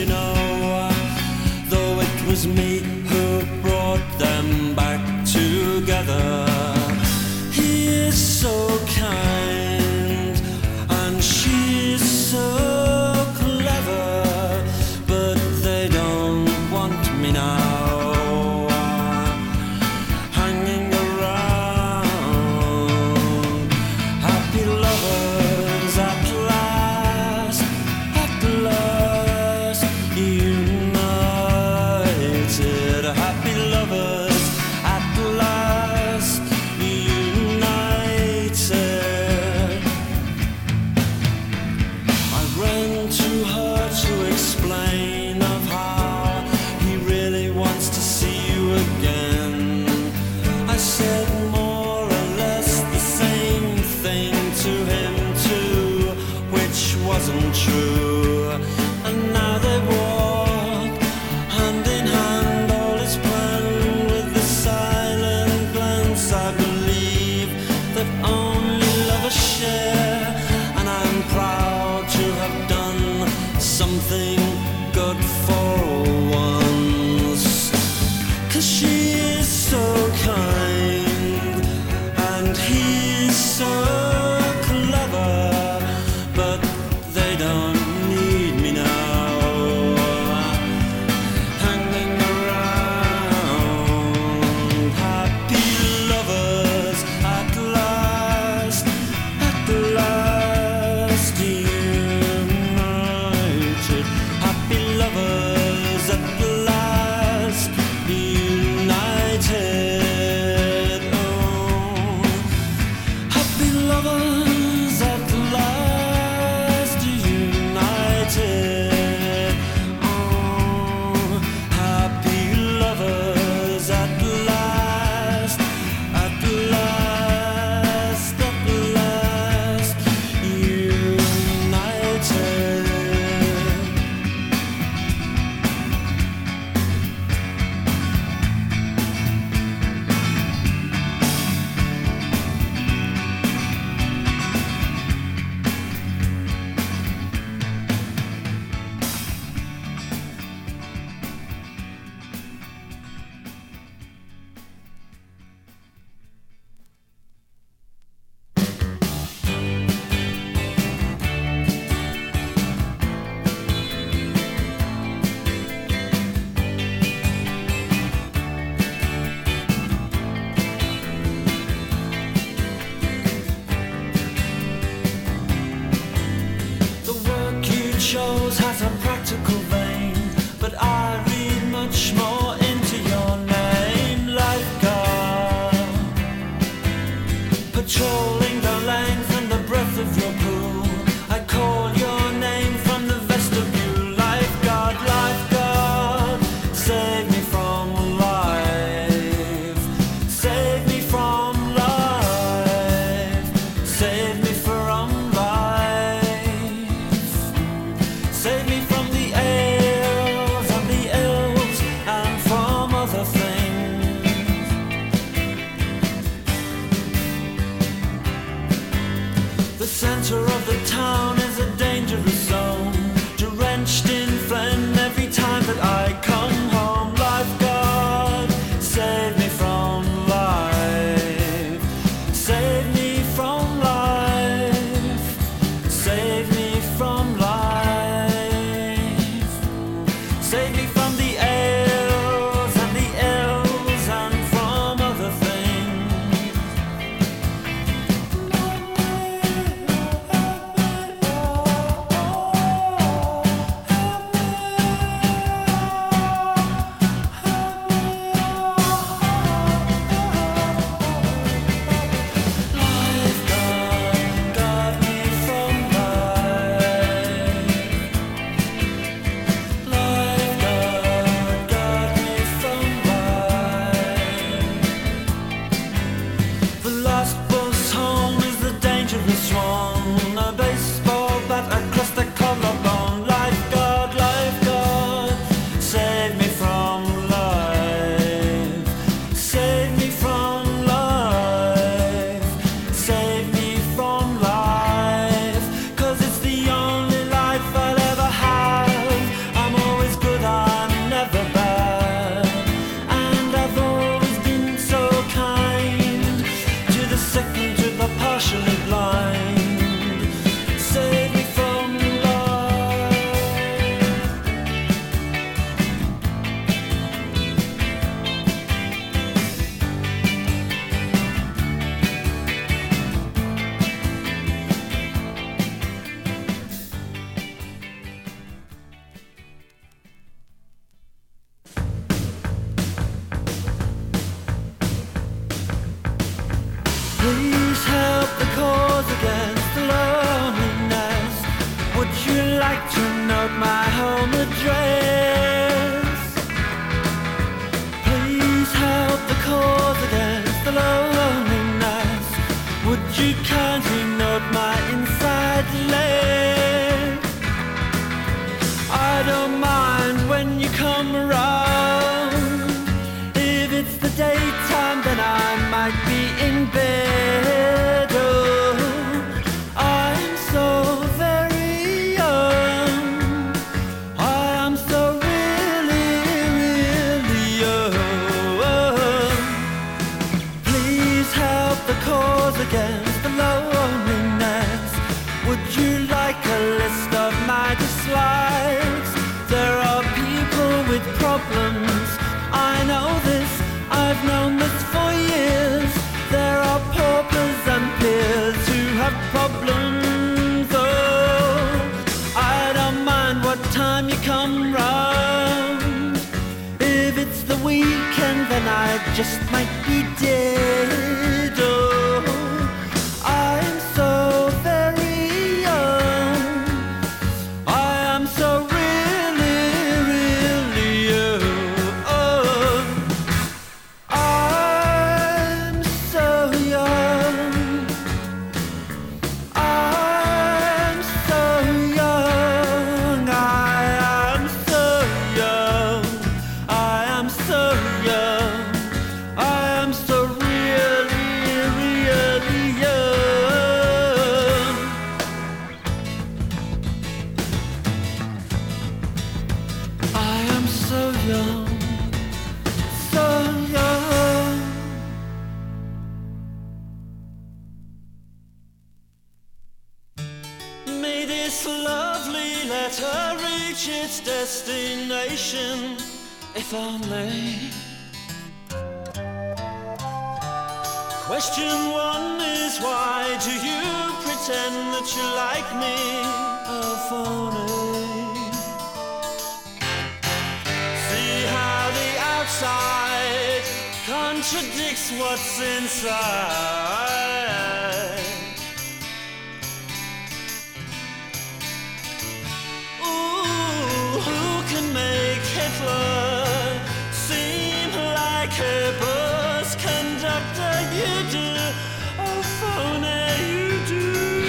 you know, though it was me who brought them back together. He is so kind and she's so clever, but they don't want me now, hanging around. Happy lovers at last, united. Happy lovers at last, united. I ran to her to explain of how he really wants to see you again. I said more or less the same thing to him too, which wasn't true. And now they walk hand in hand, all is planned with the silent glance. I believe that only lovers share, and I'm proud to have done something good for once. 'Cause she is so kind and he's so clever, but they don't need me now, hanging around. Happy lovers at last, united. Happy lovers at last, united. Oh, happy lovers at last, united. Oh, happy lovers at last, united. The work you chose has a practical vein, but I read much more into your name. Lifeguard, patrolling the length and the breadth of your pool. I call your name from the vestibule. Lifeguard, lifeguard, save me from life, save me from life, save me from life, save me from the ails and the ills and from other things. The center of the town is a dangerous zone, drenched in phlegm every time that I come home. Lifeguard, save me from life, save me from life, save me from life, save me from the ails and the ills and from other things. passionate blind. Save me from love. Please help the cause against loneliness. Would you like to note my home address? Please help the cause against the loneliness. Would you kindly note my inside leg? I don't mind when you come around. If it's the daytime, then I might be in bed. Oh, I'm so very young. I am so really, really young. Please help the cause against the loneliness. Would you like a list of my dislikes? There are people with problems. I know this, I've known this for years. There are paupers and peers who have problems. Oh, I don't mind what time you come round. If it's the weekend, then I just might be dead. Oh, I'm so very young. I am so really, really young. I'm so young. I'm so young. I am so young. I am so young. I am so really, really young. I am so young. So young. May this lovely letter reach its destination, if only. Question one is, why do you pretend that you like me? Oh, phony. See how the outside contradicts what's inside. Ooh, who can make Hitler seem like a bus conductor? You do, oh phony, you do.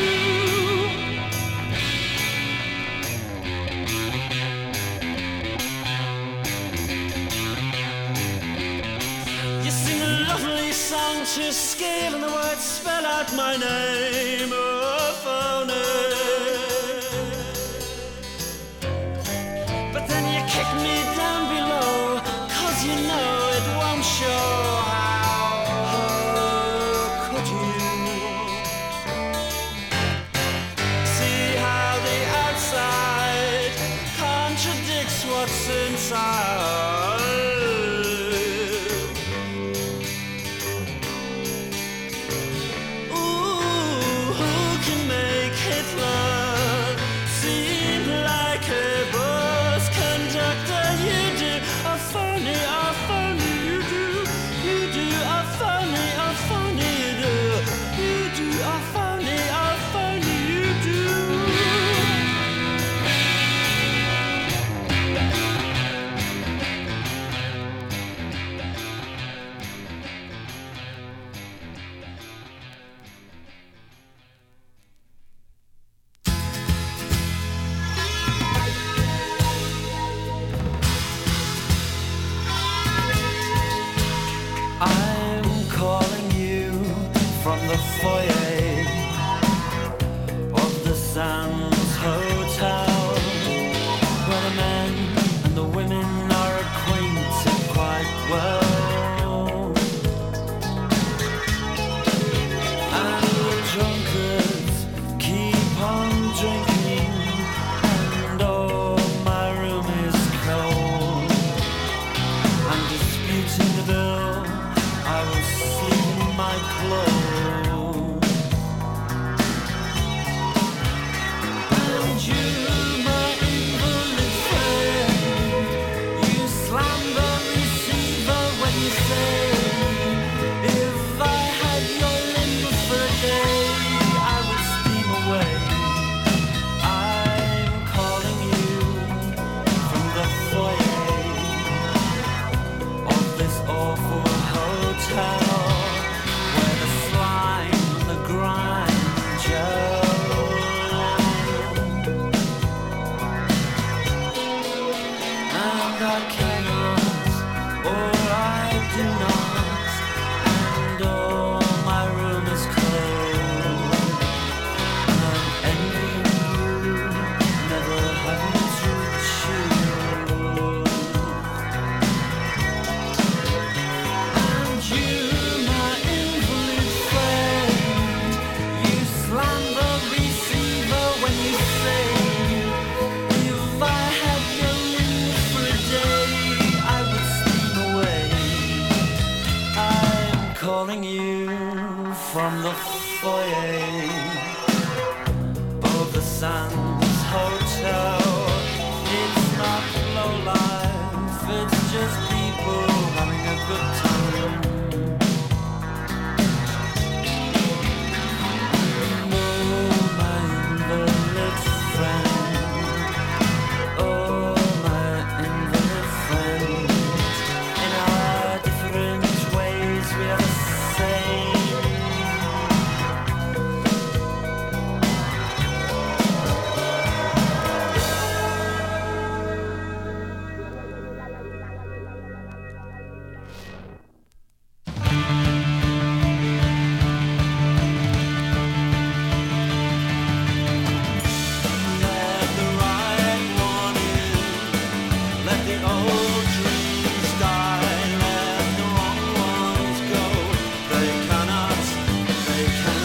You sing a lovely song to scale and the words spell out my name, oh phony. But then you kick me down below, 'cause you know it won't show. How could you? See how the outside contradicts what's inside. Ooh, who can make Hitler seem like a bus conductor? You do, a phony, you do. You do, a phony, you do. You do, a phony, you do. I'm calling you from the foyer of the Sands Hotel, where the men and the women are acquainted quite well. And the the foyer of the Sands Hotel. It's not low life, it's just people having a good time. Oh, my invalid friend. Oh, my invalid friend. In our different ways we are the same. Let the right morning, let the old dreams die, let the wrong ones go. They cannot